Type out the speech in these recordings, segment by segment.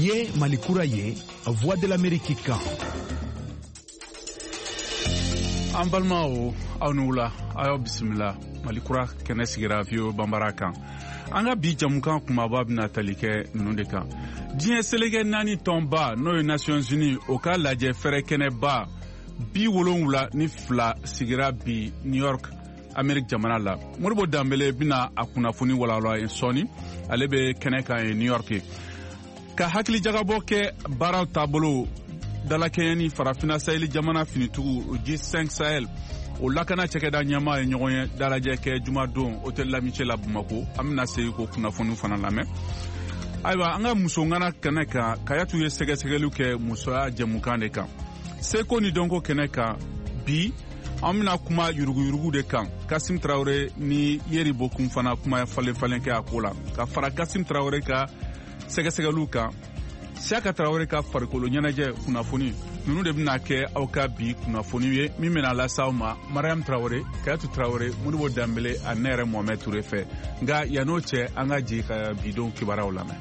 Ye Malikura ye, Voix de l'Amérique kan. An balimaw aw ni wula a y'aw bisimila Malikura kɛnɛ sigira Viyo Bambara kan. An ka bi jamukan kumaba bɛna tali kɛ ninnu de kan. Diɲɛ seleke 4 tɔnba n'o ye Nations Unies o ka lajɛ fɛrɛ kɛnɛba 72 sigira bi New York Amérique jamana la. Modibo Dambele bɛna a kunnafoni walawala ye sɔɔni ale bɛ kɛnɛ kan ye New York ye. Ka hakili jagabɔ kɛ baaraw taabolo dalakɛɲɛni farafina saheli jamana finitugu G5 Sahel o lakana cɛkɛda ɲɛmaa ye ɲɔgɔn ye dalajɛ kɛ jumadon hôtel Lamiche la Bamako an bɛna se ko kunnafoni fana lamɛn. Ayiwa an ka muso ŋana kɛnɛ kan Kayatu ye sɛgɛsɛgɛliw kɛ musoya jɛmukan de kan. Seko ni dɔnko kɛnɛ kan bi an bɛna kuma yuruguyurugu de kan. Kasim Traoré ni Yeri Bokum fana kuma falen kɛ a ko la ka fara Kasim Traoré ka sɛgɛsɛgɛliw kan. Siaka Traoré ka farikolo ɲɛnajɛ kunnafoni ninnu de bɛna kɛ aw ka bi kunnafoni ye min bɛna lase aw ma Mariam Traoré, Kayatu Traoré, Modibo Dambele ani ne yɛrɛ Mohamed Touré fɛ. Nka yan'o cɛ an ka jigin ka bidon kibaruyaw lamɛn.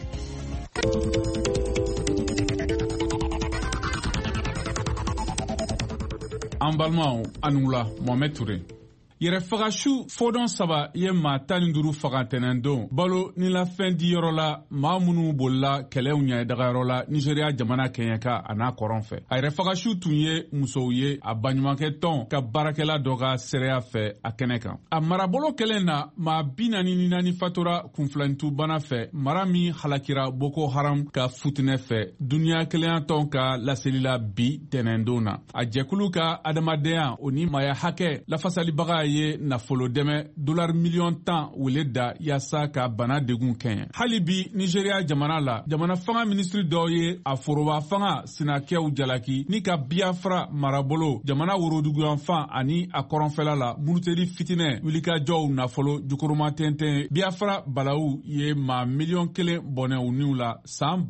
An balimaw ani wula Mohamed Touré. Yɛrɛfagasiw fɔdɔn 3 ye maa 15 faga ntɛnɛn don balo ni lafɛn di yɔrɔ la maa minnu bolila kɛlɛw ɲɛdagayɔrɔ la Nigeria jamana kɛɲɛka a n'a kɔrɔn fɛ. A yɛrɛfagasiw tun ye musow ye a baɲumankɛ tɔn ka baarakɛla dɔ ka seereya fɛ a kɛnɛ kan. A marabolo kɛlen na maa 44 fatora kunfilantubana fɛ mara min halakira Boko Haram ka futinɛ fɛ duniya kelenya tɔn ka laselila bi tɛnɛn don na. A jɛkulu ka adamadenya o ni maya hakɛ lafasalibaga ye nafolo dɛmɛ $10,000,000 wele da yasa ka bana degun kɛɲɛ. Hali bi Nigeria jamana la jamana fanga ministri dɔw ye a foroba fanga sinakɛw jalaki ni ka Biafra marabolo jamana woroduguyanfan ani a kɔrɔnfɛla la muruteri fitinɛ wulikajɔw nafolo jukuruma tɛntɛn Biafra balawu ye maa 1,000,000 bɔnɛ u niw la san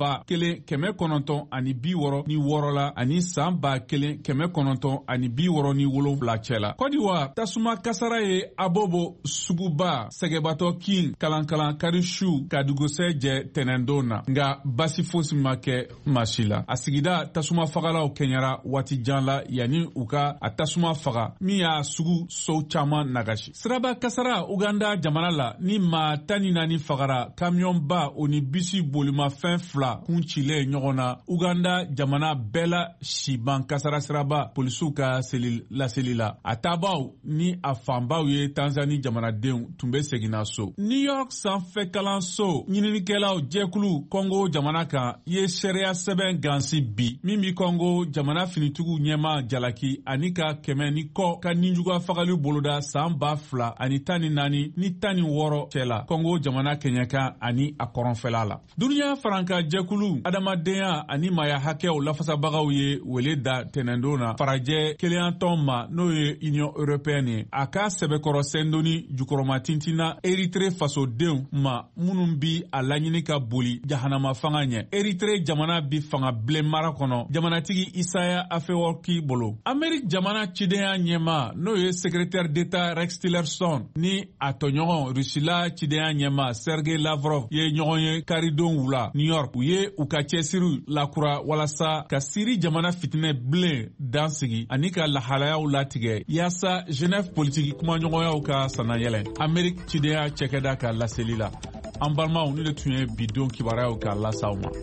1966 la ani san 1967 cɛ la. Côte d'Ivoire tasuma kasara ye abobo suguba sɛgɛbatɔ kin kalankalan karishu ka dugusɛ jɛ tɛnɛndon na nga basi fosi ma kɛ masi la. A sigida tasuma fagalaw kɛɲɛra waati jan la yani u ka a tasuma faga min y'a sugu sow caman nagasi. Siraba kasara Uganda jamana la ni maa 14 fagara kamiyɔnba o ni bisi bolimafɛn 2 kun cilen ɲɔgɔn na Uganda jamana bɛɛ la siban kasara siraba polisiw ka laseli la. A tabaw ni a fanbaw ye Tanzanie jamanadenw tun bɛ seginna so. New York sanfɛ kalanso ɲininikɛlaw jɛkulu Congo jamana kan ye sariya sɛbɛn gansi bi min bi Congo jamana finitugu ɲɛma jalaki ani ka 100 ni kɔ ka ninjuga fagali boloda san 2014 ni 16 cɛ la Congo jamana kɛɲɛkan ani a kɔrɔnfɛla la. Duniya faranka jɛkulu adamadenya ani maya hakɛw lafasabagaw ye wele da tɛnɛndon na farajɛ keleyantɔn ma n'o ye Union Européenne ye. A ka sɛbɛkɔrɔ sɛndoni jukɔrɔma tintina Eritre fasodenw ma minnu bi a laɲini ka boli jahanama fanga ɲɛ. Eritre jamana bi fanga bilen mara kɔnɔ jamanatigi Isaiah Afewerki bolo. Amérique jamana cidenya ɲɛma n'o ye secrétaire d'État Rex Tillerson ni a tɔɲɔgɔn Rusila cidenya ɲɛma Sergei Lavrov ye ɲɔgɔn ye karidon wula New York. U ye u ka cɛsiri lakura walasa ka Siri jamana fitinɛ bilen dansigi ani ka lahalayaw latigɛ yasa Genève politiki kumaɲɔgɔnyaw ka sanayɛlɛ Amérique cidenya cɛkɛda ka laseli la. An balimaw ni de tun ye bidon kibaruyaw ka lasaw ma.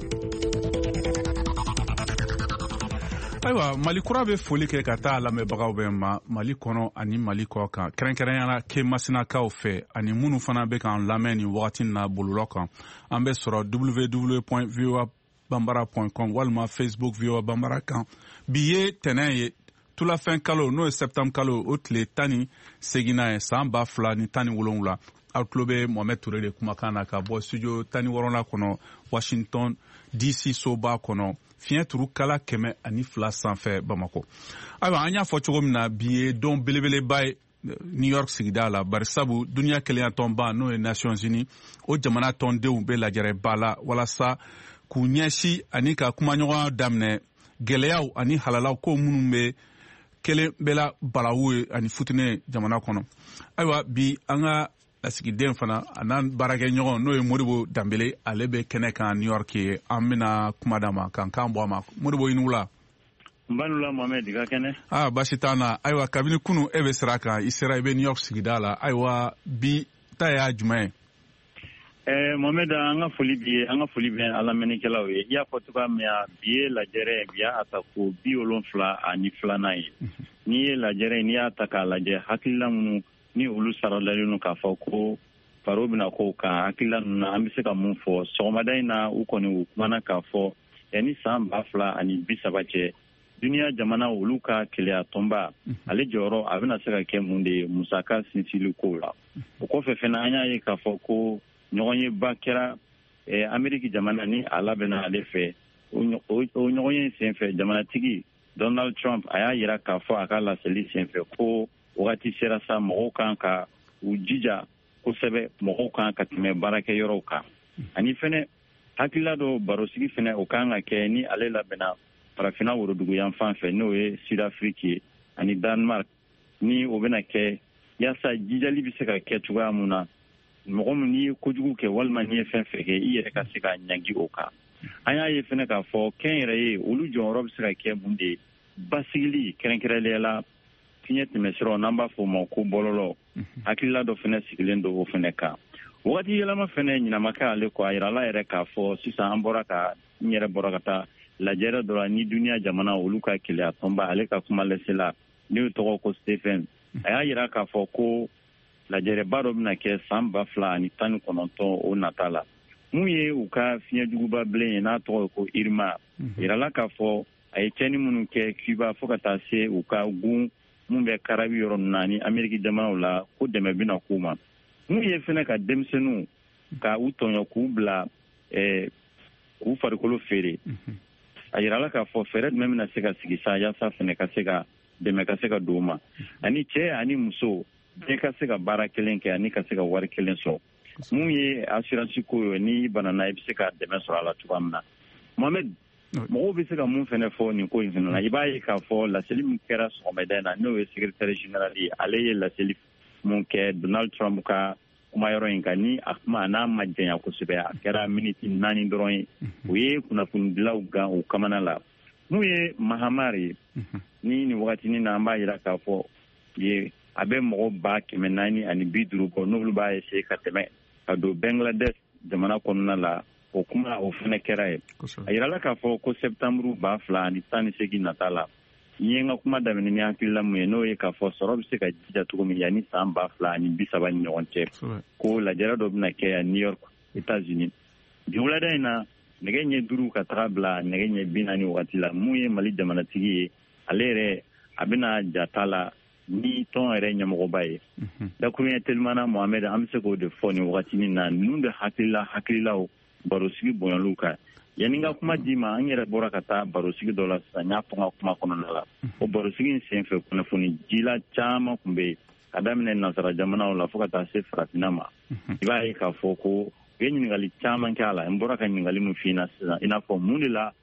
Ayiwa Malikura bɛ foli kɛ ka taa lamɛnbagaw bɛɛ ma Mali kɔnɔ ani Mali kɔ kan kɛrɛnkɛrɛnyala kɛmasinakaw fɛ ani minnu fana bɛ k'an lamɛn nin wagati na bɔlɔlɔ kan an bɛ sɔrɔ www.voabambara.com walima Facebook VOA Bambara kan. Bi ye tɛnɛn ye tulafɛn kalo n'o ye septembre kalo o tile 18 ye san 2017 aw tulo bɛ Mohamed Touré de kumakan na ka bɔ studio 16 kɔnɔ Washington DC soba kɔnɔ fiɲɛ turu kala 102 sanfɛ Bamako. Ayiwa an y'a fɔ cogo min na bi ye don belebeleba ye New York sigida la barisabu duniya keleyantɔnba n'o ye Nations Unies o jamana tɔndenw bɛ lajɛrɛba la walasa k'u ɲɛsi ani ka kumaɲɔgɔnya daminɛ gɛlɛyaw ani halalaw ko minnu bɛ kelen bɛla balawu ye ani futinɛ jamana kɔnɔ. Ayiwa bi an ka lasigiden fana anan barakɛ ɲɔgɔn n'o ye Modibo Dambele ale bɛ kɛnɛ kan New York ye an bɛna kuma d'a ma kan bɔ a ma Modibo i ni wula. Nbanula Mohamed ka kɛnɛ. Basi t'an na ayiwa kabini kunu e bɛ sira kan i sera i bɛ New York sigida la ayiwa bi ta y'a jumɛn ye? Mohamed an ka foli bɛ ala mɛnnikɛlaw ye i y'a fɔ cogoya min na bi ye lajɛrɛ bi y'a ta ko 72 ye n'i ye lajɛrɛ n'i y'a ta k'a lajɛ hakilila minnu ni olu saralalen k'a fɔ ko faro bɛna ko kan hakilila ninnu an bɛ se ka mun fɔ sɔgɔmada in na u kɔni u kumana k'a fɔ yanni san 2030 cɛ duniya jamana olu ka keleya tɔnba ale jɔyɔrɔ a bɛna se ka kɛ mun de ye musaka sinsinli ko la o kɔfɛ fana an y'a ye k'a fɔ ko ɲɔgɔn ye ba kɛra Ameriki jamana ni a labɛnna ale fɛ o ɲɔgɔn ye senfɛ jamanatigi Donald Trump a y'a yira k'a fɔ a ka laseli senfɛ ko wagati sera sa mɔgɔw kan ka u jija kosɛbɛ mɔgɔw kan ka tɛmɛ baarakɛyɔrɔw kan ani fɛnɛ hakilila dɔ barosigi fɛnɛ o kan ka kɛ ni ale labɛnna farafina worodugu yan fan fɛ n'o ye Sud-Afrique ye ani Denmark ni o bɛna kɛ yaasa jijali bɛ se ka kɛ cogoya mun na mɔgɔ min n'i ye kojugu kɛ walima n'i ye fɛn fɛ kɛ i yɛrɛ ka se ka ɲangi o kan an y'a ye fɛnɛ k'a fɔ kɛn yɛrɛ ye olu jɔyɔrɔ bɛ se ka kɛ mun de ye basigili kɛrɛnkɛrɛnnenya la fiɲɛ tɛmɛsiraw n'an b'a fɔ o ma ko bɔlɔlɔ hakilila dɔ fɛnɛ sigilen don o fɛnɛ kan wagati yɛlɛma fɛnɛ ɲinama kɛ ale kɔ a yirala yɛrɛ k'a fɔ sisan n yɛrɛ bɔra ka taa lajɛrɛ dɔ la ni duniya jamana olu ka keleya tɔnba ale ka kuma lɛsela n'o tɔgɔ ko Stephen a y'a yira k'a fɔ ko lajɛrɛba dɔ bɛna kɛ san 2019 o nata la mun ye u ka fiɲɛjuguba bilen ye n'a tɔgɔ ye ko Irma yirala k'a fɔ a ye cɛnni minnu kɛ Cuba fo ka taa se u ka gun mun bɛ Karabi yɔrɔ ninnu na ni Ameriki jamanaw la ko dɛmɛ bɛna k'u ma mun ye fɛnɛ ka denmisɛnninw ka u tɔɲɔ k'u bila k'u farikolo feere a yirala k'a fɔ fɛɛrɛ jumɛn bɛna se ka sigi sa yaasa fɛnɛ ka se ka dɛmɛ ka se ka don u ma ani cɛ ani muso bɛɛ ka se ka baara kelen kɛ ani ka se ka wari kelen sɔrɔ mun ye assurance ko ye ni banana i bɛ se ka dɛmɛ sɔrɔ a la cogoya min na Mohamed mɔgɔw bɛ se ka mun fɛnɛ fɔ nin ko in fɛnɛ na i b'a ye k'a fɔ laseli min kɛra sɔgɔmada in na n'o ye secrétaire général ye ale ye laseli mun kɛ Donald Trump ka kumayɔrɔ in kan ni a kuma n'a ma janya kosɛbɛ a kɛra miniti 4 dɔrɔn ye o ye kunnafonidilaw gan o kamana la mun ye Mahamar ye ni nin wagatinin na an b'a yira k'a fɔ ye a bɛ mɔgɔ 450 kɔ n'olu b'a essayer ka tɛmɛ ka don Bangladesh jamana kɔnɔna la o kuma o fɛnɛ kɛra ye a yirala k'a fɔ ko septembre 2018 nata la n ye n ka kuma daminɛ ni hakilila mun ye n'o ye k'a fɔ sɔrɔ bɛ se ka jija cogo min yanni san 2030 ni ɲɔgɔn cɛ ko lajɛrɛ dɔ bɛna kɛ yan New York États-Unis bi wulada in na nɛgɛ ɲɛ 5 ka taga bila nɛgɛ ɲɛ 40 wagati la mun ye Mali jamanatigi ye ale yɛrɛ a bɛna jata la ni tɔn yɛrɛ ɲɛmɔgɔba ye dakuruɲɛ telimana Mohamed an bɛ se k'o de fɔ nin wagatinin na ninnu de hakililaw barosigi bonyalu kan yanni n ka kuma di ma an yɛrɛ bɔra ka taa barosigi dɔ la sisan n y'a fɔ n ka kuma kɔnɔna la o barosigi in senfɛ kunnafoni jila caman tun bɛ yen ka daminɛ nasara jamanaw la fo ka taa se farafinna ma i b'a ye k'a fɔ ko u ye ɲininkali caman kɛ a la n bɔra ka ɲininkali min f'i na sisan i n'a fɔ mun de la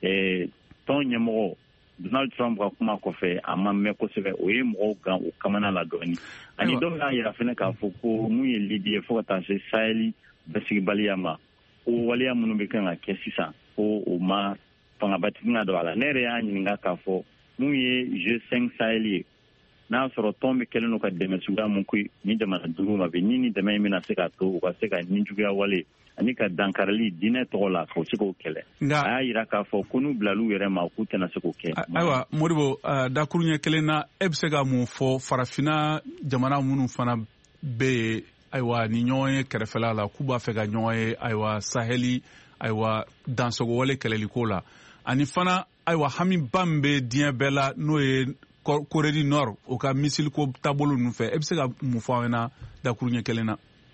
tɔn ɲɛmɔgɔ Donald Trump ka kuma kɔfɛ a ma mɛn kosɛbɛ o ye mɔgɔw gan o kamana la dɔɔni ani dɔw y'a yira fɛnɛ k'a fɔ ko mun ye lidi ye fo ka taa se Saheli basigibaliya ma o waleya minnu bɛ kan ka kɛ sisan ko o ma fangabatigi na don a la ne yɛrɛ y'a ɲininka k'a fɔ mun ye G5 Sahel ye n'a sɔrɔ tɔn bɛ kɛlen don ka dɛmɛ suguya mun ko ni jamana duuru ma bɛ ni dɛmɛ in bɛna se ka to u ka se ka ninjuguya wale ani ka dankarili diinɛ tɔgɔ la k'o se k'o kɛlɛ a y'a yira k'a fɔ ko n'u bilal'u yɛrɛ ma k'u tɛna se k'o kɛ. Ayiwa Modibo dakuru ɲɛ kelen na e bɛ se ka mun fɔ farafinna jamana minnu fana bɛ yen ayiwa ni ɲɔgɔn ye kɛrɛfɛla la k'u b'a fɛ ka ɲɔgɔn ye ayiwa Saheli ayiwa dansogowale kɛlɛliko la ani fana ayiwa hamiba min bɛ diɲɛ bɛɛ la n'o ye Corée du Nord o ka misiliko taabolo ninnu fɛ e bɛ se ka mun fɔ an ɲɛna dakuru ɲɛ kelen na.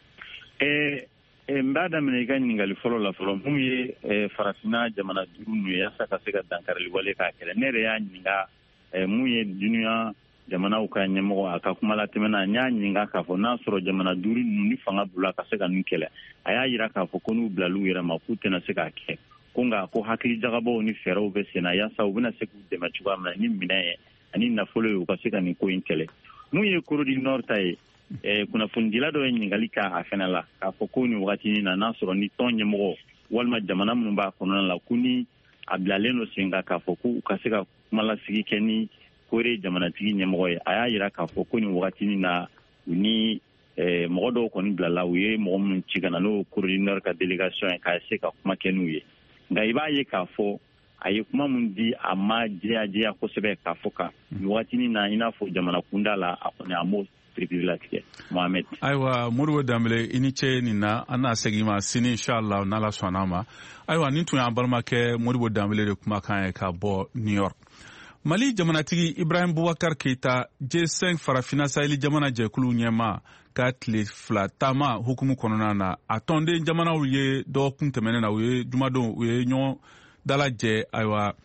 N b'a daminɛ i ka ɲininkali fɔlɔ la fɔlɔ mun ye farafinna jamana duuru ninnu ye yaasa ka se ka dankarili wale k'a kɛlɛ ne yɛrɛ y'a ɲininka mun ye duniya jamanaw ka ɲɛmɔgɔ a ka kuma la tɛmɛna n y'a ɲininka k'a fɔ n'a sɔrɔ jamana duuru ninnu ni fanga b'u la ka se ka nin kɛlɛ a y'a yira k'a fɔ ko n'u bilal'u yɛrɛ ma k'u tɛna se k'a kɛ ko nka ko hakili jagabaw ni fɛɛrɛw bɛ sen na yaasa u bɛna se k'u dɛmɛ cogoya min na ni minɛn ye ani nafolo ye u ka se ka nin ko in kɛlɛ mun ye Corée du Nord ta ye kunnafondila dɔ ye ɲininkali kɛ a fɛnɛ la k'a fɔ ko ni wagati na n'a sɔrɔ ni tɔn ɲɛmɔgɔ walima jamana minnu b'a kɔnɔna la ko ni a bilalen do sen kan k'a fɔ ko u ka se ka kumalasigi kɛ ni kore jamanatigi ɲɛmɔgɔ ye a y'a yira k'a fɔ ko ni wagati na u ni mɔgɔ dɔw kɔni bilala u ye mɔgɔ minnu ci ka na n'o coordinateur ka délégation ye k'a se ka kuma kɛ n'u ye nka i b'a ye k'a fɔ a ye kuma min di a ma jɛya kosɛbɛ k'a fɔ ka ni wagati na i n'a fɔ jamana kunda la a kɔni a m'o latigɛ Mohamed. Ayiwa Modibo Dembele i ni ce nin na an n'a segin ma sini inshallah n'Ala sɔnn'a ma ayiwa nin tun y'an balimakɛ Modibo Dembele de kumakan ye ka bɔ New York. Mali jamanatigi Ibrahim Boubacar Keita G5 farafina saheli jamana jɛkulu ɲɛma ka tile fila taama hukumu kɔnɔna na a tɔnden jamanaw ye dɔgɔkun tɛmɛnen na u ye jumadon u ye ɲɔgɔn dalajɛ ayiwa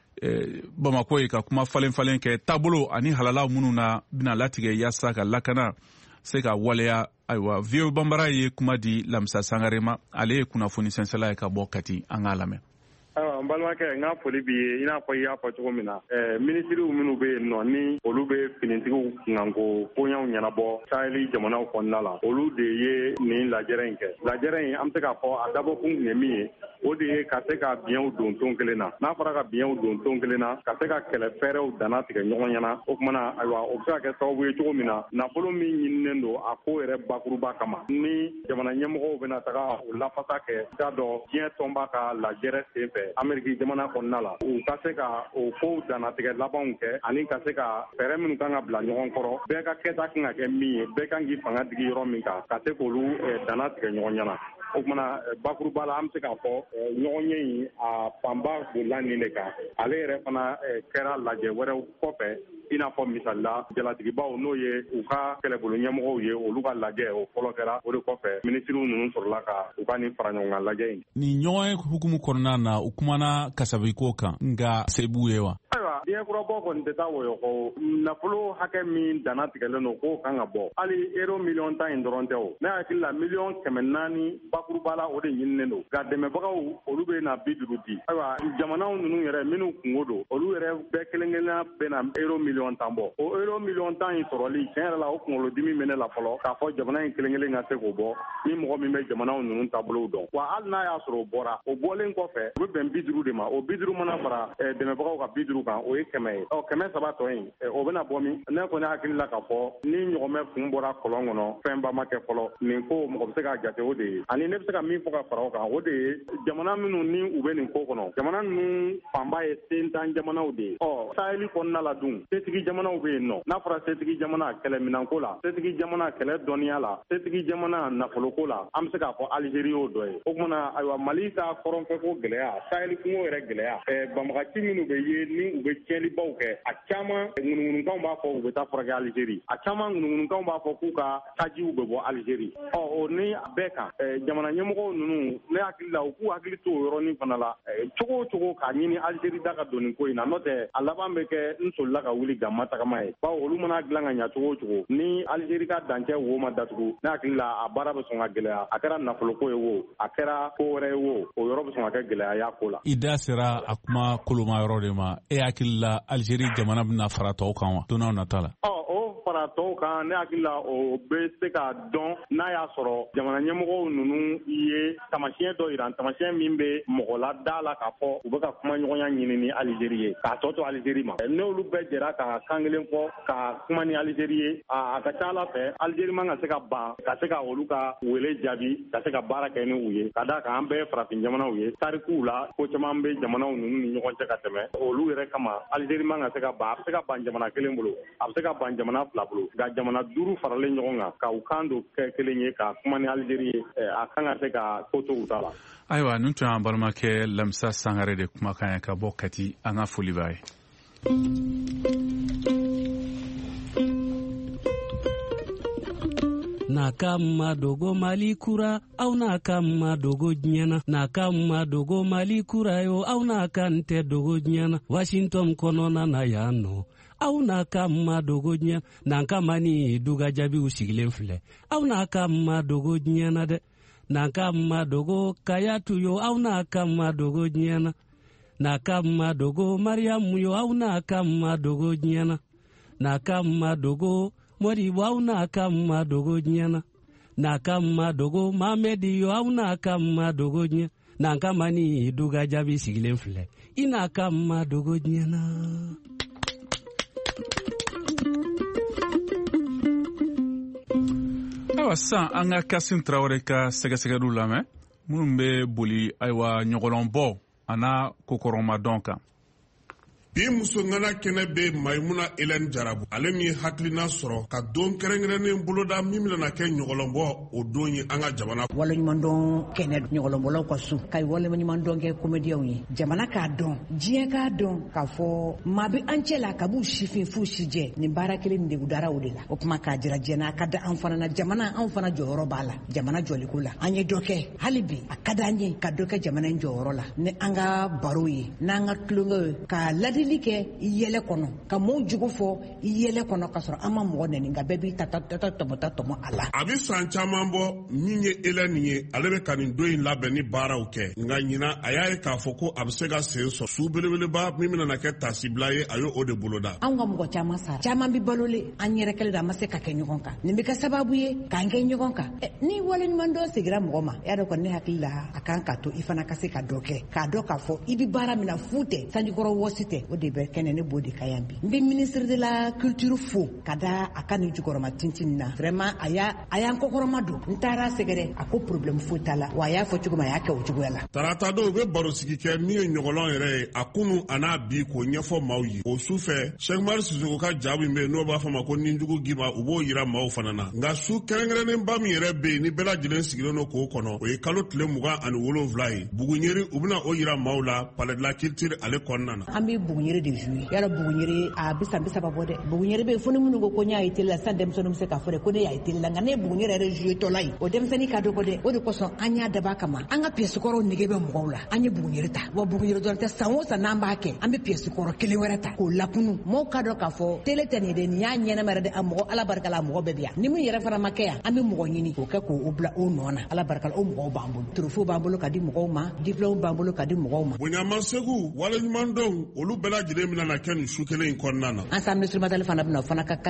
Bamako ye ka kuma falen kɛ taabolo ani halala minnu na bɛna latigɛ yaasa ka lakana se ka waleya ayiwa Vieux Bambara ye kuma di Lamisa Sangare ma ale ye kunnafoni sɛnsɛla ye ka bɔ Kati an k'a lamɛn. N balimakɛ n ka foli b'i ye i n'a fɔ i y'a fɔ cogo min na minisiriw minnu bɛ yen nɔ ni olu bɛ finitigiw kunkanko koɲɛw ɲɛnabɔ saheli jamanaw kɔnɔna la olu de ye nin lajɛrɛ in kɛ lajɛrɛ in an bɛ se k'a fɔ a dabɔkun kun ye min ye o de ye ka se ka biɲɛw don ton kelen na n'a fɔra ka biɲɛw don ton kelen na ka se ka kɛlɛ fɛɛrɛw danna tigɛ ɲɔgɔn ɲɛna o kumana ayiwa o bɛ se ka kɛ sababu ye cogo min na nafolo min ɲininen don a ko yɛrɛ bakuruba kama ni jamana ɲɛmɔgɔw bɛna taga o lafasa kɛ i k'a dɔn diɲɛ tɔnba ka lajɛrɛ sen fɛ Ameriki jamana kɔnɔna la u ka se ka o kow dannatigɛ labanw kɛ ani ka se ka fɛɛrɛ minnu kan ka bila ɲɔgɔn kɔrɔ bɛɛ ka kɛta kan ka kɛ min ye bɛɛ kan k'i fanga digi yɔrɔ min kan ka se k'olu dannatigɛ ɲɔgɔn ɲɛna o kumana bakuruba la an bɛ se k'a fɔ ɲɔgɔnye in a fanba bolila nin de kan ale yɛrɛ fana kɛra lajɛ wɛrɛw kɔfɛ i n'a fɔ misalila jalatigibaw n'o ye u ka kɛlɛbolo ɲɛmɔgɔw ye olu ka lajɛ o fɔlɔ kɛra o de kɔfɛ minisiriw ninnu sɔrɔla ka u ka nin fara ɲɔgɔn kan lajɛ in. Nin ɲɔgɔn hukumu kɔnɔna na u kumana kasabiko kan nka se b'u ye wa? Ayiwa diɲɛ kurabɔ kɔni tɛ taa wɔyɔ kɔ nafolo hakɛ min danna tigɛlen don k'o kan ka bɔ hali euro miliyɔn 10 in dɔrɔn tɛ o ne hakili la miliyɔn 400 bakuruba la o de ɲininen don nka dɛmɛbagaw olu bɛ na 50 di ayiwa jamanaw ninnu yɛrɛ minnu kungo don olu yɛrɛ bɛɛ kelen-kelenna bɛ na euro miliyɔn 10 bɔ o euro miliyɔn 10 in sɔrɔli tiɲɛ yɛrɛ la o kunkolodimi bɛ ne la fɔlɔ k'a fɔ jamana in kelen-kelen ka se k'o bɔ ni mɔgɔ min bɛ jamanaw ninnu taabolow dɔn wa hali n'a y'a sɔrɔ o bɔra o bɔlen kɔfɛ u bɛ bɛn 50 de ma o 50 mana fara dɛmɛbagaw ka 50 kan o ye 100 ye 100 tɔ in o bɛna bɔ min ne kɔni hakili la k'a fɔ ni ɲɔgɔnmɛ kun bɔra kɔlɔn kɔnɔ fɛnba ma kɛ fɔlɔ nin ko mɔgɔ bɛ se k'a jate o de ye ani ne bɛ se ka min fɔ ka fara o kan o de ye jamana minnu ni u bɛ nin ko kɔnɔ jamana ninnu fanba ye sentan jamanaw de ye saheli kɔnɔna la dun setigi jamanaw bɛ yen nɔ n'a fɔra setigi jamana kɛlɛminanko la setigi jamana kɛlɛ dɔnniya la setigi jamana nafoloko la an bɛ se k'a fɔ Alizeri y'o dɔ ye o kumana ayiwa Mali ka kɔrɔnfɛko gɛlɛya saheli kungo yɛrɛ gɛlɛya banbagaci minnu bɛ ye ni u bɛ tiɲɛlibaw kɛ a caman ŋunuŋunukanw b'a fɔ u bɛ taa furakɛ Alizeri a caman ŋunuŋunukanw b'a fɔ k'u ka tajiw bɛ bɔ Alizeri o ni bɛɛ kan jamana ɲɛmɔgɔw ninnu ne hakili la u k'u hakili to o yɔrɔnin fana la cogo o cogo k'a ɲini Alizeri da ka don nin ko in na n'o tɛ a laban bɛ kɛ n solila ka wuli gamma tagama ye bawo olu mana dilan ka ɲɛ cogo o cogo ni Alizeri ka dancɛ wo ma datugu ne hakili la a baara bɛ sɔn ka gɛlɛya a kɛra nafoloko ye wo a kɛra ko wɛrɛ ye wo o yɔrɔ bɛ sɔn ka kɛ gɛlɛya y'a ko la. I da sera a kuma koloma yɔrɔ de ma e hakili la Alizeri jamana bɛna fara tɔw kan wa don n'a nata la? O fara tɔw kan ne hakili la o bɛ se ka dɔn n'a y'a sɔrɔ jamana ɲɛmɔgɔw ninnu ye tamasiyɛn dɔ yira tamasiyɛn min bɛ mɔgɔ la da la k'a fɔ u bɛ ka kuma ɲɔgɔnya ɲini ni Alizeri ye k'a tɔ to Alizeri ma n'olu bɛɛ jɛra ka kan kelen fɔ ka kuma ni Alizeri ye a ka ca Ala fɛ Alizeri man ka se ka ban ka se ka olu ka wele jaabi ka se ka baara kɛ ni u ye ka d'a kan an bɛɛ farafin jamanaw ye tarikuw la ko caman bɛ jamanaw ninnu ni ɲɔgɔn cɛ ka tɛmɛ olu yɛrɛ kama Alizeri man ka se ka ban a bɛ se ka ban jamana kelen bolo a bɛ se ka ban jamana 2 bolo nka jamana 5 faralen ɲɔgɔn kan ka u kan don kɛ kelen ye ka kuma ni Alizeri ye a kan ka se ka ko to u ta la. Ayiwa nin tun y'an balimakɛ Lamisa Sangare de kumakan ye ka bɔ Kati an ka foli b'a ye. Na kama dogo Mali kura au na kama dogo nyana na kama dogo Mali kura yo au na kante dogo nyana Washington konona na yano au na kama dogo nyana na kama ni duga jabi usigilen filɛ au na kama dogo nyana de na kama dogo Kayatu yo au na kama dogo nyana na kama dogo Mariamu yo au na kama dogo nyana na kama dogo Modibo aw n'a ka Madogo ɲɛna n'a ka Madogo Mamedi yo aw n'a ka Madogo ɲɛ n'an ka Mani Duga Jaabi sigilen filɛ I n'a ka Madogo ɲɛna. Ayiwa sisan an ka Kasim Traoré ka sɛgɛsɛgɛliw lamɛn minnu bɛ boli ayiwa ɲɔgɔlɔnbɔ a n'a kokɔrɔmadɔn kan. Bi musongana kɛnɛ bɛ Maimuna Hélène Jarabu ale min ye hakilina sɔrɔ ka don kɛrɛnkɛrɛnnen boloda min bɛna kɛ ɲɔgɔlɔnbɔ o don ye an ka jamana. Waleɲumandɔn kɛnɛ ɲɔgɔlɔnbɔlaw ka su ka waleɲumandɔn kɛ comédiens ye jamana k'a dɔn diɲɛ k'a dɔn k'a fɔ maa bɛ an cɛ la ka b'u sifin f'u si jɛ nin baara kelen de dara o de la o kuma k'a jira jɛna a ka da an fana na jamana anw fana jɔyɔrɔ b'a la jamana jɔliko la an ye dɔ kɛ hali bi a ka d'an ye ka dɔ kɛ jamana in jɔyɔrɔ la ni an ka baro ye n'an ka tulonkɛw ye ka ladili kɛ yɛlɛ kɔnɔ ka mɔɔw jugu fɔ yɛlɛ kɔnɔ ka sɔrɔ an ma mɔgɔ nɛni nka bɛɛ b'i ta tɔmɔ a la. A bɛ san caman bɔ min ye Hélène ye ale bɛ ka nin don in labɛn ni baaraw kɛ nka ɲina a y'a ye k'a fɔ ko a bɛ se ka sen sɔrɔ su belebeleba min bɛna kɛ tasibila ye a ye o de boloda. Anw ka mɔgɔ caman sara caman bɛ balolen an yɛrɛ kɛlen don an ma se ka kɛ ɲɔgɔn kan nin bɛ kɛ sababu ye k'an kɛ ɲɔgɔn kan ni waleɲumandɔn segira mɔgɔ ma i y'a dɔn kɔni ne hakili la a kan ka to i fana ka se ka dɔ kɛ k'a dɔn k'a fɔ i bɛ baara min na fu tɛ sanjikɔrɔ wɔsi tɛ o de bɛ kɛnɛ ne b'o de ka yan bi n bɛ ministre de la culture fo ka da a ka nin jukɔrɔma tintin na vraiment a y'an kɔkɔrɔma don n taara sɛgɛrɛ a ko problème foyi t'a la wa a y'a fɔ cogo min a y'a kɛ o cogoya la. Tarata don u bɛ barosigi kɛ min ye ɲɔgɔlɔn yɛrɛ ye a kunu a n'a bi k'o ɲɛfɔ maaw ye o su fɛ Cheikh Umar Sisoko ka jaabi bɛ yen n'o b'a fɔ ma ko ninjugu giba u b'o yira maaw fana na nka su kɛrɛnkɛrɛnnenba min yɛrɛ bɛ yen ni bɛɛ lajɛlen sigilen don k'o kɔnɔ o ye kalo tile 27 ye Buguɲeri u bɛna o yira maaw la palais de la culture ale kɔnɔna na. An bɛ Buguɲeri de jouer yala Buguɲeri a bɛ san 30 bɔ dɛ Buguɲeri bɛ fo ni minnu ko n y'a ye télé la sisan denmisɛnninw bɛ se k'a fɔ dɛ ko ne y'a ye télé la nka ne ye Buguɲeri yɛrɛ jouer tɔla ye o denmisɛnnin ka dɔgɔ dɛ o de kosɔn an y'a dab'a kama an ka pièce kɔrɔ nege bɛ mɔgɔw la an ye Buguɲeri ta wa Buguɲeri dɔrɔn tɛ san o san n'an b'a kɛ an bɛ pièce kɔrɔ kelen wɛrɛ ta k'o lakunu mɔgɔw ka dɔn k'a fɔ télé tɛ nin de nin y'a ɲɛnama yɛrɛ de a mɔgɔ ala barika la mɔgɔ bɛɛ bi yan ni min yɛrɛ fana ma kɛ yan an bɛ mɔgɔ ɲini k'o kɛ k'o bila o nɔ na ala barika la o mɔgɔw b'an bolo trophée b'an bolo ka di mɔgɔw ma diplôme b'an bolo ka di mɔgɔw ma. Boɲama segu waleɲumandɔn olu bɛɛ lajɛlen bɛna kɛ nin su kelen in kɔnɔna na. Ensemble instrumental fana bɛna o fana ka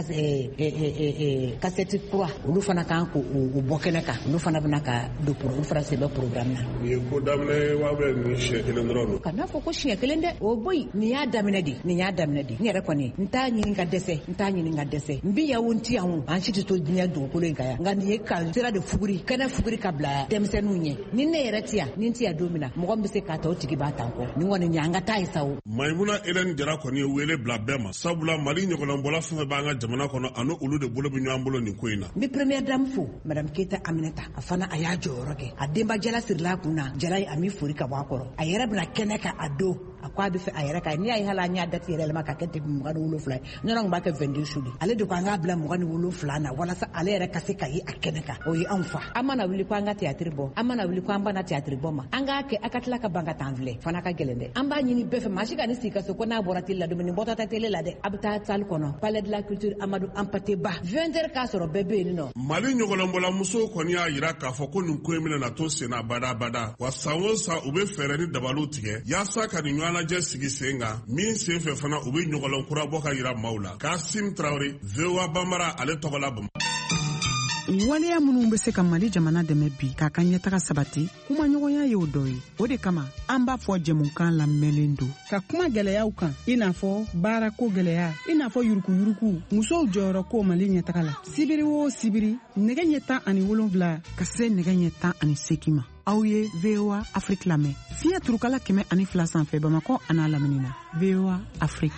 cassette kura olu fana kan k'o bɔ kɛnɛ kan olu fana bɛna ka don olu fana sɛbɛn programme na. Nin ye ko daminɛ wa bɛ nin siɲɛ kelen dɔrɔn don. Kana fɔ ko siɲɛ kelen dɛ o boyi nin y'a daminɛ de n yɛrɛ kɔni n t'a ɲini ka dɛsɛ n bɛ yawo n ti yan an si tɛ to diɲɛ dugukolo in kan yan nka nin ye ka sira de fuguri kɛnɛ fuguri ka bila denmisɛnninw ɲɛ ni ne yɛrɛ ti yan ni n ti yan don min na mɔgɔ min bɛ se k'a ta o tigi b'a ta n kɔ nin kɔni an ka taa ye sa o. Maimuna Hélène Jara kɔni ye wele bila bɛɛ ma sabula Mali ɲɔgɔlɔnbɔla fɛn fɛn b'an ka jamana kɔnɔ ani olu de bolo bɛ ɲɔgɔn bolo nin ko in na. N bɛ première dame fo madame Keita Aminata a fana a y'a jɔyɔrɔ kɛ a denba Jala sirila a kun na Jala ye a mi fori ka bɔ a kɔrɔ a yɛrɛ bɛna kɛnɛ kan a don a ko a bɛ fɛ a yɛrɛ ka n'i y'a ye hali an y'a date yɛrɛ yɛlɛma ka kɛ depuis 27 ye ɲɔnɔ b'a kɛ 22 su de ale de ko an k'a bila 27 na walasa ale yɛrɛ ka se ka ye a kɛnɛ kan o ye anw fa an mana wuli ko an ka théâtre bɔ an mana wuli ko an bana théâtre bɔ ma an k'a kɛ a ka tila ka ban ka taa an filɛ fana ka gɛlɛn dɛ an b'a ɲini bɛɛ fɛ maa si ka ni sigi ka so ko n'a bɔra télé la dumuni bɔtɔ tɛ télé la dɛ a bɛ taa salle kɔnɔ palais de la culture Amadou Hampâté Bâ 20h k'a sɔrɔ bɛɛ bɛ yen nɔ. Mali ɲɔgɔlɔnbɔla musow kɔni y'a yira k'a fɔ ko nin ko in bɛna na to senna badabada wa san o san u bɛ fɛɛrɛ ni dabaliw tigɛ yaasa ka nin ɲɔgɔn lajɛ sigi sen kan min sen fɛ fana u bɛ ɲɔgɔlɔn kura bɔ ka yira maaw la Kasim Traoré VOA Bambara ale tɔgɔ la Bamakɔ. Waleya minnu bɛ se ka Mali jamana dɛmɛ bi k'a ka ɲɛtaga sabati kuma ɲɔgɔnya ye o dɔ ye o de kama an b'a fɔ jɛmukan lamɛnlen don ka kuma gɛlɛyaw kan i n'a fɔ baarako gɛlɛya i n'a fɔ yurukuyuruku musow jɔyɔrɔ ko Mali ɲɛtaga la sibiri o sibiri nɛgɛ ɲɛ 17 ka se nɛgɛ ɲɛ 18 ma aw ye VOA Afrique lamɛn fiɲɛ turukala 102 sanfɛ Bamakɔ a n'a lamini na VOA Afrique.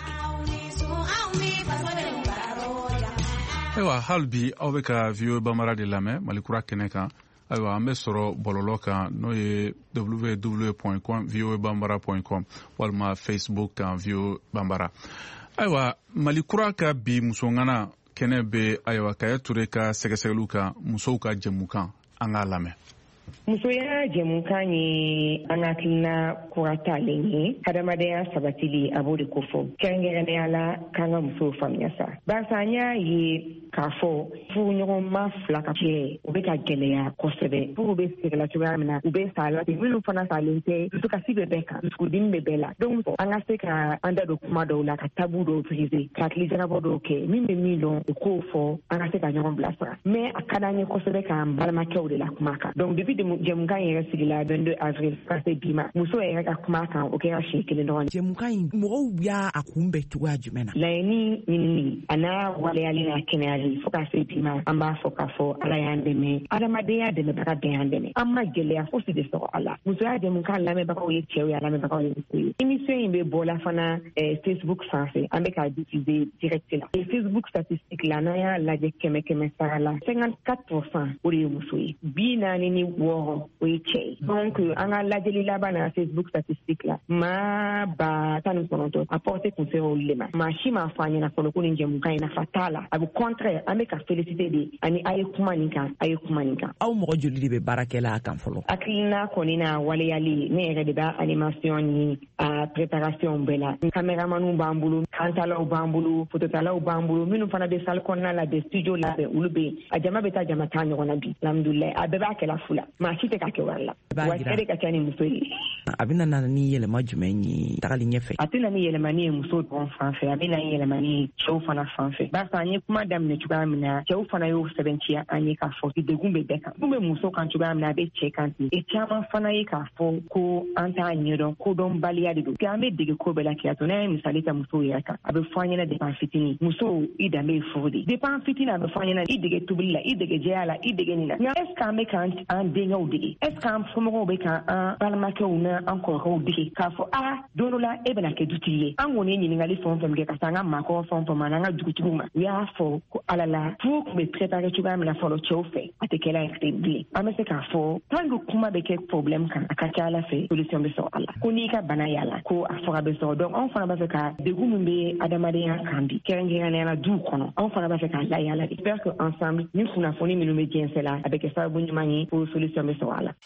Ayiwa hali bi aw bɛ ka VOA Bambara de lamɛn Malikura kɛnɛ kan ayiwa an bɛ sɔrɔ bɔlɔlɔ kan n'o ye www.voabambara.com walima Facebook kan VOA Bambara. Ayiwa Malikura ka bi musongana kɛnɛ bɛ ayiwa Kaya Ture ka sɛgɛsɛgɛliw kan musow ka jɛmukan an k'a lamɛn. musoya jɛmukan ye an hakilina kuratalen ye hadamadenya sabatili a b'o de ko fɔ kɛrɛnkɛrɛnnenya la k'an ka musow faamuya sa barisa an y'a ye k'a fɔ furuɲɔgɔnma fila ka kɛ u bɛ ka gɛlɛya kosɛbɛ furu bɛ segala cogoya min na u bɛ sa la minnu fana salen tɛ dusukasi bɛ bɛɛ kan dusukudimi bɛ bɛɛ la donc an ka se ka an da don kuma dɔw la ka tabu dɔw brise ka hakilijakabɔ dɔw kɛ min bɛ min dɔn u k'o fɔ an ka se ka ɲɔgɔn bilasira mais a ka d'an ye kosɛbɛ k'an balimakɛw de la kuma kan donc depuis jɛmukan yɛrɛ sigila 22 avril ka se bi ma muso yɛrɛ ka kuma kan o kɛra siɲɛ kelen dɔrɔn jɛmukan in mɔgɔw y'a a kunbɛn cogoya jumɛn na laɲini ɲinini a n'a waleyali n'a kɛnɛyali fo ka se bi ma an b'a fɔ k'a fɔ ala y'an dɛmɛ adamadenya dɛmɛbaga bɛɛ y'an dɛmɛ an ma gɛlɛya fosi de sɔrɔ a la musoya jɛmukan lamɛnbagaw ye cɛw ye a lamɛnbagaw ye muso ye émission in bɛ bɔla fana Facebook sanfɛ an bɛ k'a diffuser direct la Facebook statistique la n'an y'a lajɛ 100 sara la 54% o de ye muso ye 46 o ye cɛ ye donc an ka lajɛli laban na Facebook statistique la maa ba 19 a porté kun sera olu de ma maa si m'a fɔ an ɲɛna fɔlɔ ko nin jɛmukan in nafa t'a la a bɛ contraire an bɛ ka félicité de ani a ye kuma nin kan aw mɔgɔ joli de bɛ baarakɛla a kan fɔlɔ hakilina kɔni na waleyali ne yɛrɛ de b'a animation ni a préparation bɛɛ la caméramaniw b'an bolo kantalaw b'an bolo phototalaw b'an bolo minnu fana bɛ salle kɔnɔna la bɛ studio labɛn olu bɛ yen a jama bɛ taa jama tan ɲɔgɔn na bi alhamdulilayi a bɛɛ b'a kɛla fu la maa si tɛ ka kɛ wari la wa cɛ de ka ca ni muso ye a bɛna na ni yɛlɛma jumɛn ye tagali ɲɛfɛ a tɛna ni yɛlɛmani ye muso dɔrɔn fan fɛ a bɛna ni yɛlɛmani ye cɛw fana fan fɛ barisa an ye kuma daminɛ cogoya min na cɛw fana y'o sɛbɛntiya an ye k'a fɔ degun bɛ bɛɛ kan mun bɛ muso kan cogoya min na a bɛ cɛ kan ten e caman fana ye k'a fɔ ko an t'a ɲɛdɔn kodɔnbaliya de don an bɛ dege ko bɛɛ la kɛ to n'a ye misali ta musow yɛrɛ kan a bɛ fɔ an ɲɛna depuis an fitinin musow i danbe ye furu de depuis an fitinin a bɛ fɔ an ɲɛna i dege tobili la i dege jɛya la i dege nin na nka est ce que an bɛ k'an denkɛw dege est ce que an somɔgɔw bɛ k'an balimakɛw n'an kɔrɔkɛw dege k'a fɔ don dɔ la e bɛna kɛ dutigi ye an kɔni ye ɲininkali fɛn o fɛn kɛ ka se an ka maakɔrɔ fɛn o fɛn ma n'an ka dugutigiw ma u y'a fɔ ko ala la furu tun bɛ préparé cogoya min na fɔlɔ cɛw fɛ a tɛ kɛla yɛrɛ bilen an bɛ se k'a fɔ tant que kuma bɛ kɛ problème kan a ka ca ala fɛ solution bɛ sɔrɔ a la ko n'i ka bana y'a la ko a fɔra bɛ sɔrɔ donc anw fana b'a fɛ ka degun min bɛ adamadenya kan bi kɛrɛnkɛrɛnnenya la duw kɔnɔ anw fana b'a fɛ k'a layala de j'espère que ensemble ni kunnafoni minnu bɛ jɛnsɛ la a bɛ kɛ sababu ɲuman ye ko solution bɛ sɔrɔ a la.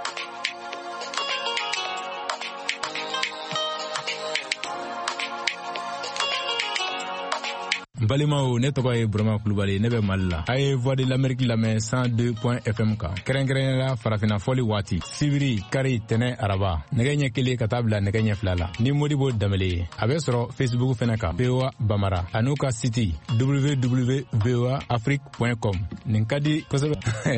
Balimaw ne tɔgɔ ye Burama Kulubali ne bɛ Mali la. A ye Voix de l'Amérique lamɛn 102.fm kan. Kɛrɛnkɛrɛnnenya la farafina fɔli waati. Sibiri, kari, tɛnɛ, araba. Nɛgɛ ɲɛ 1 ka taa bila nɛgɛ ɲɛ 2 la. Ni Modibo Danbele ye. A bɛ sɔrɔ Facebook fɛnɛ kan. VOA Bamara. A n'u ka site www.voaafrique.com. Nin ka di kosɛbɛ.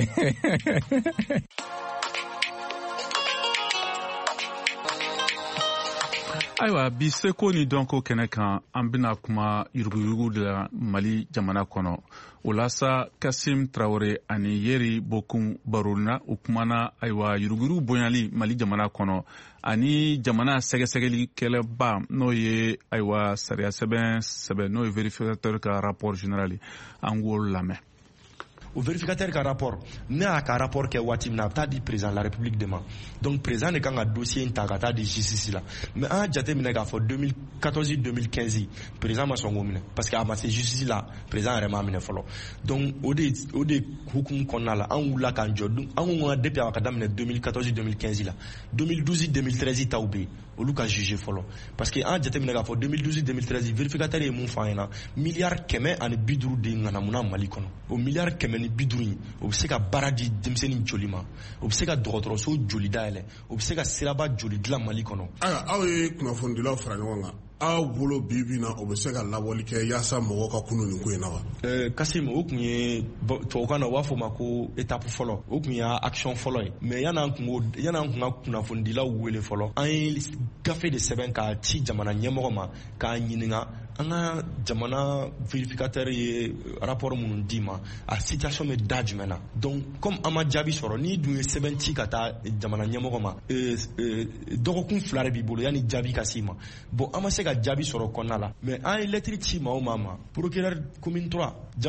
Ayiwa bi seko ni dɔnko kɛnɛ kan an bɛna kuma yuruguyurugu de la Mali jamana kɔnɔ o la sa Kasim Traoré ani Yeri Bokum barona o kumana ayiwa yuruguyurugu bonyali Mali jamana kɔnɔ ani jamana sɛgɛsɛgɛlikɛlɛba n'o ye ayiwa sariya sɛbɛn n'o ye vérificateur ka rapport général an k'o lamɛn. O vérificateur ka rapport ne y'a ka rapport kɛ waati min na a bɛ taa di président de la république de ma donc président de kan ka dossier in ta ka taa di justice la mais an y'a jate minɛ k'a fɔ 2014-2015 président ma sɔn k'o minɛ parce que a ma se justice la président yɛrɛ m'a minɛ fɔlɔ donc o de hukumu kɔnɔna la an wulila k'an jɔ an ko ka depuis a ka daminɛ 2014-2015 la 2012-2013 taw bɛ yen olu ka juger fɔlɔ parce que an jate minɛ k'a fɔ 2012-2013 vérificateur ye mun fɔ an ɲɛna miliyari 150 de ŋanamuna Mali kɔnɔ o miliyari 150 o bɛ se ka baara di denmisɛnnin joli ma o bɛ se ka dɔgɔtɔrɔso joli dayɛlɛ o bɛ se ka siraba joli dilan Mali kɔnɔ. Ayiwa aw ye kunnafonidilaw fara ɲɔgɔn kan aw bolo bi na o bɛ se ka lawali kɛ yaasa mɔgɔw ka kunu nin ko in na wa. Kasim o tun ye tubabukan na u b'a fɔ o ma ko étape fɔlɔ o tun y'a action fɔlɔ ye mais yan'an kun ka kunnafonidilaw wele fɔlɔ an ye gafe de sɛbɛn k'a ci jamana ɲɛmɔgɔ ma k'a ɲininka an ka jamana vérificateur ye rapport minnu d'i ma a situation bɛ da jumɛn na donc comme an ma jaabi sɔrɔ n'i dun ye sɛbɛn ci ka taa jamana ɲɛmɔgɔ ma dɔgɔkun 2 de b'i bolo yanni jaabi ka s'i ma bon an ma se ka jaabi sɔrɔ kɔnɔna la mais an ye lettre ci maa o maa ma procureur commune 3 Jawara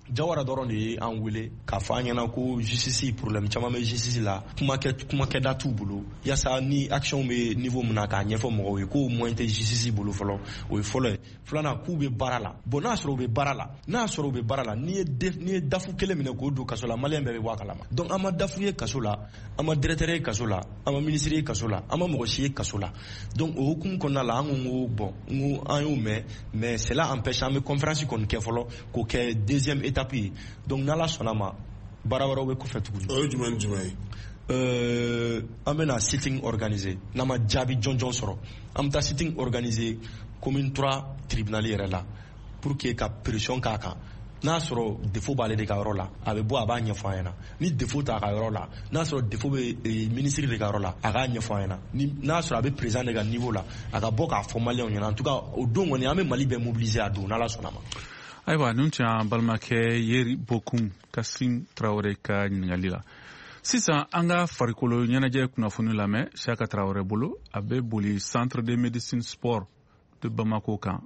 Jawara dɔrɔn de ye an wele k'a fɔ an ɲɛna ko justice problème caman bɛ justice la kuma kɛda t'u bolo yasa ni action bɛ niveau min na k'a ɲɛfɔ mɔgɔw ye ko moyen tɛ justice bolo fɔlɔ o ye fɔlɔ ye filanan k'u bɛ baara la bon n'a sɔrɔ u bɛ baara la n'i ye dafu kelen minɛ k'o don kaso la maliyɛn bɛɛ bɛ bɔ a kalama donc an ma dafu ye kaso la an ma directeur ye kaso la an ma ministre ye kaso la an ma mɔgɔ si ye kaso la donc o hukumu kɔnɔna la an ko bon n ko an y'o mɛn mais cela empêche an bɛ conférence kɔni kɛ fɔlɔ k'o kɛ deuxième étape ye donc n'ala sɔnna ma baara wɛrɛw bɛ kɔfɛ tuguni. o ye jumɛn ye. an bɛna sitting organiser n'an ma jaabi jɔnjɔn sɔrɔ an bɛ taa sitting organiser commune 3 tribunal yɛrɛ la pour que ka pression k'a kan n'a sɔrɔ défaut b'ale de ka yɔrɔ la a bɛ bɔ a b'a ɲɛfɔ an ɲɛna ni défaut t'a ka yɔrɔ la n'a sɔrɔ défaut bɛ ministre de ka yɔrɔ la a k'a ɲɛfɔ an ɲɛna n'a sɔrɔ a bɛ président de ka niveau la a ka bɔ k'a fɔ maliyɛnw ɲɛna en tout cas o don kɔni an bɛ Mali bɛɛ mobiliser a don n'Ala sɔnna ma. Ayiwa nun tun y'an balimakɛ Yeri Bokum Kasim Traoré ka ɲininkali la. Sisan an ka farikolo ɲɛnajɛ kunnafoni lamɛn Saka Traoré bolo a bɛ boli Centre de médecine sport de Bamako kan.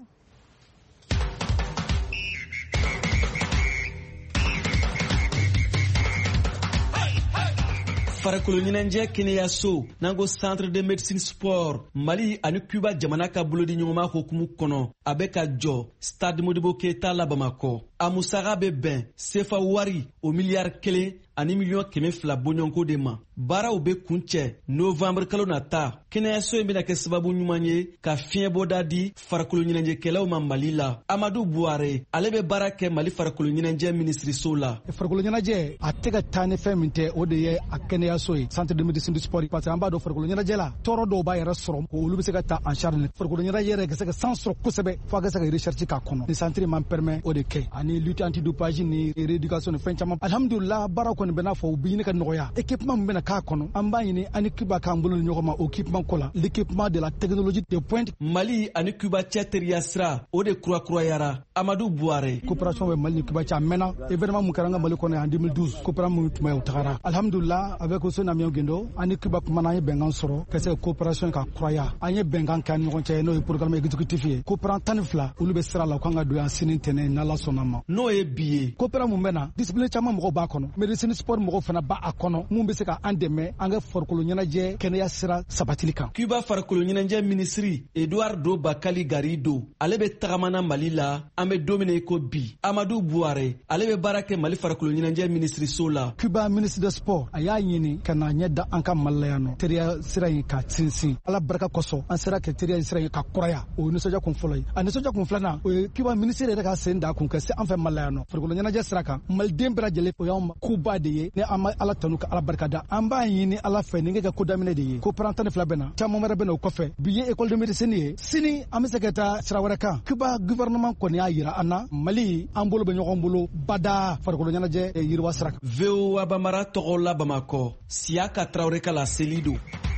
Farikolo ɲɛnajɛ kɛnɛyaso n'an ko Centre de médecine sport Mali ani Cuba jamana ka bolodi ɲɔgɔnma hukumu kɔnɔ a bɛ ka jɔ Stade Modibo Keita la Bamakɔ a musaka bɛ bɛn CFA wari o miliyari 1 ani miliyɔn 200 bɔɲɔnko de ma baaraw bɛ kuncɛ novembre kalo nata kɛnɛyaso in bɛna kɛ sababu ɲuman ye ka fiɲɛbɔda di farikolo ɲɛnajɛkɛlaw ma Mali la Amadu Buare ale bɛ baara kɛ Mali farikolo ɲɛnajɛ ministriso la farikolo ɲɛnajɛ a tɛ ka taa ni fɛn min tɛ o de ye a kɛnɛyaso ye Centre de médecine du sport parce que an b'a dɔn farikolo ɲɛnajɛ la tɔɔrɔ dɔw b'a yɛrɛ sɔrɔ olu bɛ se ka ta en charge farikolo ɲɛnajɛ yɛrɛ ka se ka san sɔrɔ kosɛbɛ fo a ka se ka recherche k'a kɔnɔ ni centre man permet o de kɛ ani lutte antidopage ni rééducation ni fɛn caman alhamdulillah baara kɔni bɛ n'a fɔ u bɛ ɲini ka nɔgɔya équipement min bɛna k'a kɔnɔ an b'a ɲini ani Cuba k'an bolo ni ɲɔgɔn ma o équipement ko la l'équipement de la technologie de pointe Mali ani Cuba cɛ teriya sira o de kurakurayara Amadu Buare coopération bɛ Mali ni Cuba cɛ a mɛnna événement mun kɛra an ka Mali kɔnɔ en 2012 coopération mun tun bɛ yen o tagara alhamdulillah avec Ousmane Amion Gendo ani Cuba kumana an ye bɛnkan sɔrɔ ka se ka coopération ka kuraya an ye bɛnkan kɛ ani ɲɔgɔn cɛ n'o ye programme exécutif ye coopérant 12 olu bɛ sira la k'an ka don yan sini ntɛnɛn n'Ala sɔnna ma n'o ye bi ye coopération mun bɛ na discipline caman mɔgɔw b'a kɔnɔ médecine sport mɔgɔw fana b'a a kɔnɔ mun bɛ se ka an dɛmɛ an ka farikolo ɲɛnajɛ kɛnɛya sira sabatili kan Cuba farikolo ɲɛnajɛ ministri Eduardo Bakali Garrido ale bɛ tagamana Mali la an bɛ don min ko bi Amadu Buare ale bɛ baara kɛ Mali farikolo ɲɛnajɛ ministriso la Cuba ministre de sport a y'a ɲini ka na ɲɛ da an ka Mali la yan nɔ teriya sira in ka sinsin Ala barika kosɔn an sera kɛ teriya sira in ka kɔrɔya o ye nisɔndiya kun fɔlɔ ye a nisɔndiya kun filanan o ye Cuba ministre yɛrɛ ka sen da kun ka se an fɛ Mali la yan nɔ farikolo ɲɛnajɛ sira kan maliden bɛɛ lajɛlen o y'anw kuba de ye ni an ma Ala tanu ka Ala barika da an b'a ɲini Ala fɛ ni kɛ ko daminɛ de ye ko coopérant 12 bɛ na caman wɛrɛ bɛ na o kɔfɛ bi ye école de médecine ye sini an bɛ se ka taa sira wɛrɛ kan Cuba gouvernement kɔni y'a yira an na Mali an bolo bɛ ɲɔgɔn bolo bada farikolo ɲɛnajɛ yiriwa sira kan VOA Bamara tɔgɔ la Bamakɔ Siaka Traoré ka la Selido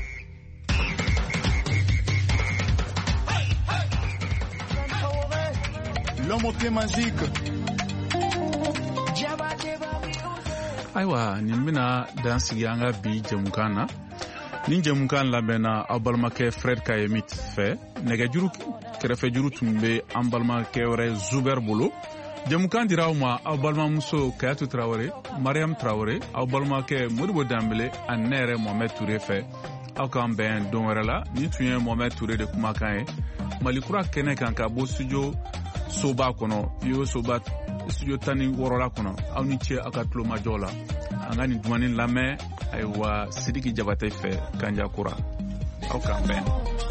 L'homme au pied magique. Ayiwa nin bɛna dan sigi an ka bi jɛmukan na nin jɛmukan labɛnna aw balimakɛ Fred Kayemit fɛ nɛgɛjuru kɛrɛfɛjuru tun bɛ an balimakɛ wɛrɛ Zuber bolo jɛmukan dira aw ma aw balimamuso Kayatu Traoré Mariam Traoré aw balimakɛ Modibo Dambele ani ne yɛrɛ Mohamed Touré fɛ aw k'an bɛn don wɛrɛ la nin tun ye Mohamed Touré de kumakan ye Malikura kɛnɛ kan ka bɔ studio soba kɔnɔ yo soba studio 16 la kɔnɔ aw ni ce aw ka tulomajɔ la an ka nin dumuni lamɛn ayiwa Sidiki Jabate fɛ Kanja Kura aw k'an bɛn